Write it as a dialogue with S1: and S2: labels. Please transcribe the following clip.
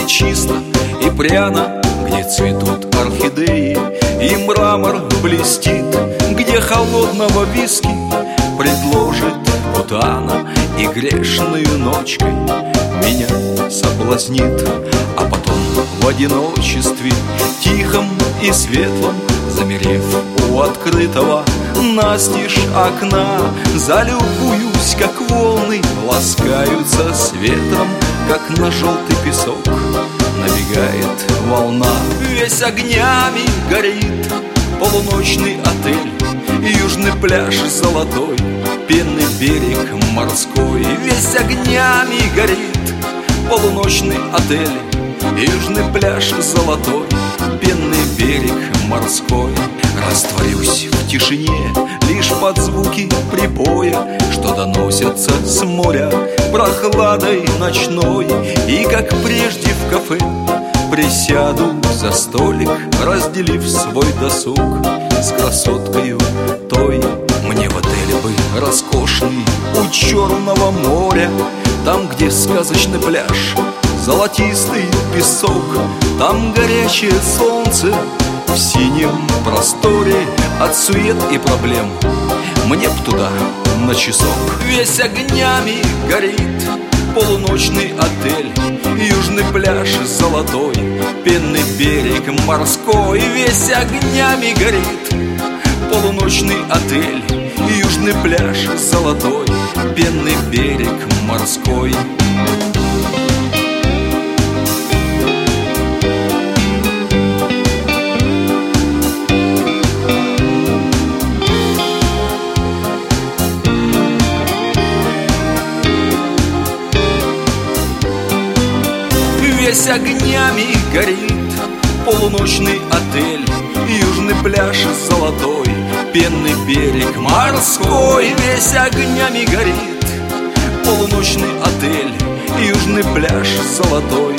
S1: где чисто и пряно, где цветут орхидеи и мрамор блестит, где холодного виски предложит путана и грешную ночкой меня соблазнит. А потом в одиночестве, тихом и светлом, замерев у открытого настежь окна, залюбуюсь, как волны ласкаются с ветром, как на желтый песок набегает волна. Весь огнями горит полуночный отель, южный пляж золотой, пенный берег морской. Весь огнями горит полуночный отель, южный пляж золотой, пенный берег морской. Растворюсь в тишине лишь под звуки прибоя, что доносятся с моря прохладой ночной. И как прежде в кафе присяду за столик, разделив свой досуг с красоткою той. Мне в отеле бы роскошный у Черного моря, там, где сказочный пляж, золотистый песок, там горячее солнце в синем просторе от сует и проблем. Мне б туда на часок. Весь огнями горит полуночный отель, южный пляж золотой, пенный берег морской. Весь огнями горит полуночный отель, южный пляж золотой, пенный берег морской. Весь огнями горит полуночный отель, южный пляж золотой, пенный берег морской. Весь огнями горит полуночный отель, южный пляж золотой,